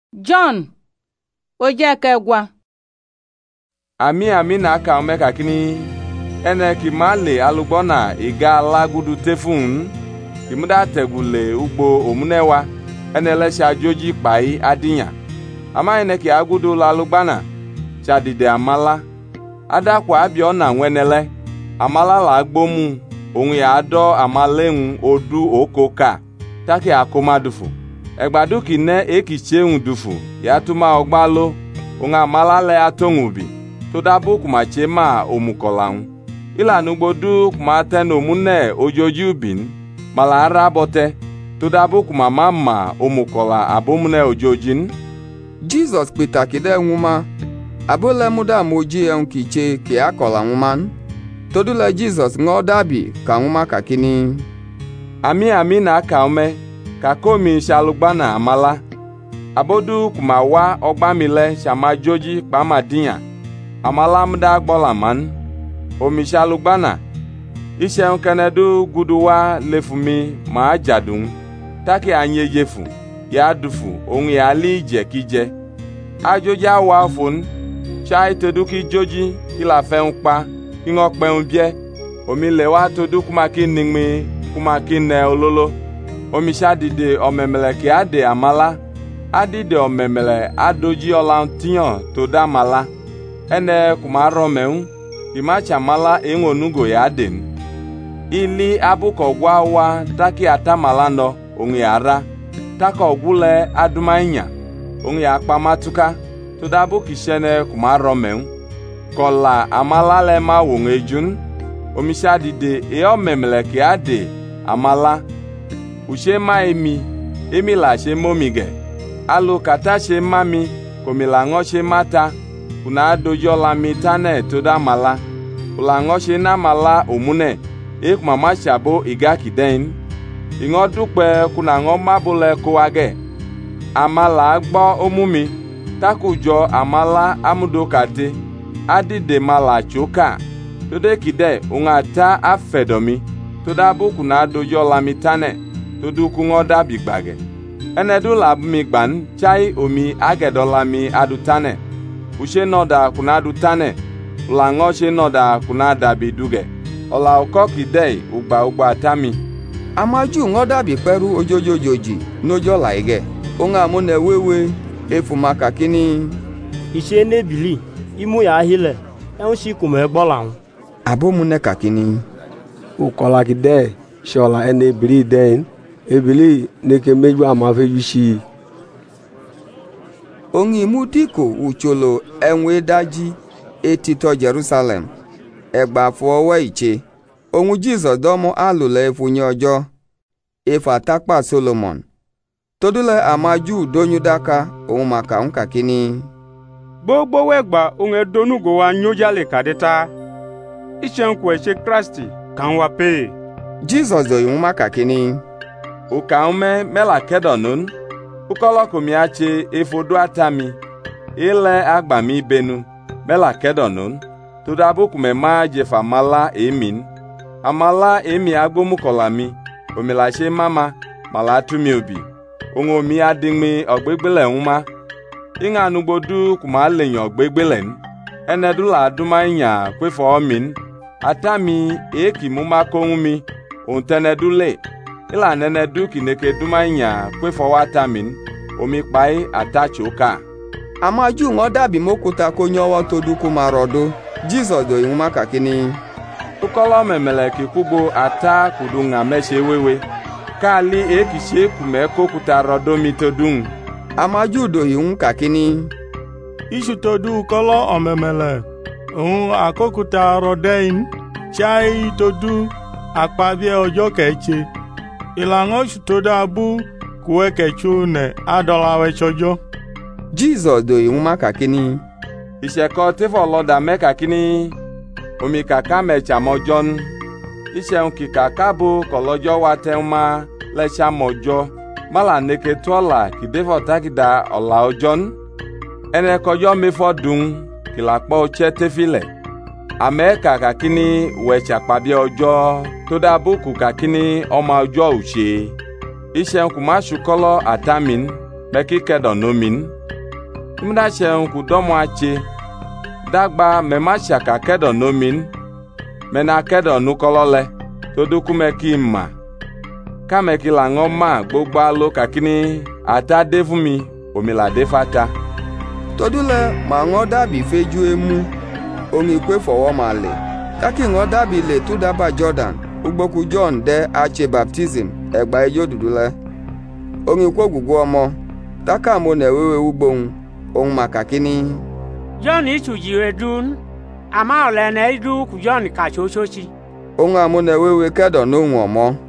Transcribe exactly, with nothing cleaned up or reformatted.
John oje kegwa. Ami ami na aka omeka kini ene ki male alugbona iga lagudu tefun kimuda tegule ugbo omunewa ene lese ajoji pai adinya ama ene ki agudu lalugbana chadide amala adakwa abiona nwenele amala la agbomu ohun ya ado amalehun odu okoka taki akomadufu egbadu kine ekicheun dufu ya tuma ogbalo ohun amala le atongubi to dabu kuma chema omukolan ila nugbodu kuma ten omune ojoji ubin mala arabote to dabu kuma mama omukola abomune ojojin. Jesus pita kide nwuma abole muda moji en kiche ki akola nwuman todula Jesus ngodabi ka nwuma kakini ami ami na aka ome ka komi shalugbana amala abodu kuma wa ogbamile shama joji pamadinya amala mda gbolaman omi shalugbana ise kenedu guduwa lefumi ma ajadun taki anyejefu ya dufu ohun ya li je kije ajoja wa fun chai toduki joji kila fe npa kingo pe unbie omi le wa todu kuma kinimi kuma kinne ololo omi shadide omemele ki ade amala adide omemele adoji olantiyan to da mala ene kuma romeun imacha mala enwonugo ya den ili abuko gwa wa taki atamala no ohun ya ra taka ogule adumainya ohun ya pamatuka to dabu kishene kuma romeun kola amala le ma won ejun omi shadide e omemele ki ade amala ushe ma emi emi la she momige alu kata she mami komila ngo she mata kuna dojo la mitane to da mala ula ngo she na mala omune e kuma ma shabo iga kiden ingo dupe kuna ngo mabule koage amala gbo omumi takujo amala amudokate adide mala choka to de kide ungata afedomi to da buku na dojo la mitane to duku ngo da bigbage enedu la mi gban chai omi agedola mi adutane ushe noda kuna adutane la ngo she noda kuna da biduge ola okoki dei ugba ugba tami amaju ngodabi peru ojojojoji nojo laige onga mune wewe efuma kakini ise nebili imu ya hile en shi kuma gbolan abomune kakini ukola kide shola ene biri den ebili neke meju amafe yushi ongi mutiko ucholo enwe daji etito Jerusalem egba fowo iche ohun Jesus domo alule efunye ojo efa takpa Solomon todule amaju donyudaka ohun maka nka kini gbogbo wegba ohun edonugo wa nyojale kadeta ichenkwe eche Kristi kan wa pe Jesus do ohun maka kini uka ume mela kedonun ukolo komiache efodu atami ile agbami benu mela kedonun to dabu kume ma jefa mala emin amala emi agbomukolami omilashe mama mala tumi obi ongo mi adingmi ogbegbele nwuma inga nugbodu kuma lenyo ogbegbelen enedula adumanya kwefo omin atami eki muma konumi ontenedule ila nenedu kineke dumanya kwefo watamin omi pai atachoka amaju ngodabi mokuta konyowo toduku marodo Jesus do ihuma kakini ukolo memele kikubo ata kudunga meshe wewe kali ekishe kume kokuta rodomi todun amaju do ihun kakini isu todu ukolo omemele ohun akokuta rodein chai todu akpabie ojo keche ilango isu todu abu kuwe kechu ne adolawe chojo Jesus do ihuma kakini Isheko tifo loda me kakini omi kaka mecha mojon ise unki kaka bu kolojo watema lecha mojo mala neke tola kidefo takida ola ojon ene kojo mefo dun kilakpo che tefile ame kaka kini wecha pabie ojo to da buku kakini oma ojo uche ise unku mashukolo atamin meki kedo nomin. Mda chen ku domo ache. Dagba mema shaka kedo nomin. Mena kedo nukolole. Toduku meki ma. Ka meki la ngoma gbogbo alo kakini ata de fún mi, omi la de fata. Todule ma ngo dabi feju emu. Ongi kwe fọwọ́ ma le. Kaki ngo dabi le tu daba Jordan. Ugboku John de ache baptism egba ejo dudule. Ongi kwe gugu ọmọ. Taka mo na wewe ugbon. Ong makakini. John ichu jiwe dun. Ama ole na idu ku John ka chochochi. Onga mo na wewe kedo no ọmọ.